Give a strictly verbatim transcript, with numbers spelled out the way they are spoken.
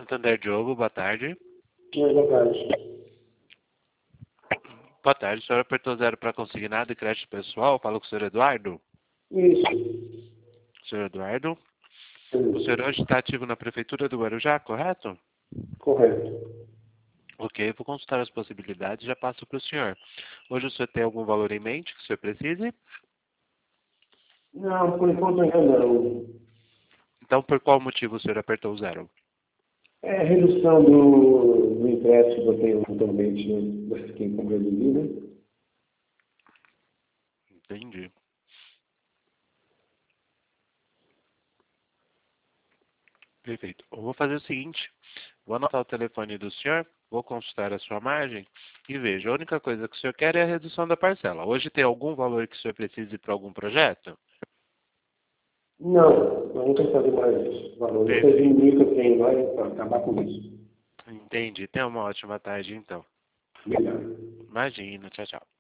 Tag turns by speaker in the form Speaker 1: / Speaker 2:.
Speaker 1: Santander Diogo, boa tarde.
Speaker 2: Oi, boa tarde.
Speaker 1: Boa tarde, o senhor apertou zero para consignado e crédito pessoal? Falo com o senhor Eduardo.
Speaker 2: Isso.
Speaker 1: Senhor Eduardo, o senhor hoje está ativo na Prefeitura do Guarujá, correto?
Speaker 2: Correto.
Speaker 1: Ok, vou consultar as possibilidades e já passo para o senhor. Hoje o senhor tem algum valor em mente que o senhor precise?
Speaker 2: Não, por enquanto ainda não.
Speaker 1: Então, por qual motivo o senhor apertou zero?
Speaker 2: É a redução do, do empréstimo que eu tenho atualmente, né? Aqui com a vida.
Speaker 1: Entendi. Perfeito. Eu vou fazer o seguinte, vou anotar o telefone do senhor, vou consultar a sua margem e veja. A única coisa que o senhor quer é a redução da parcela. Hoje tem algum valor que o senhor precise para algum projeto?
Speaker 2: Não, eu não quero fazer mais isso. Valor. Eu quero
Speaker 1: Perfeito.
Speaker 2: diminuir o que eu tenho lá e para acabar com isso.
Speaker 1: Entendi. Tenha uma ótima tarde, então.
Speaker 2: Obrigado.
Speaker 1: Imagina. Tchau, tchau.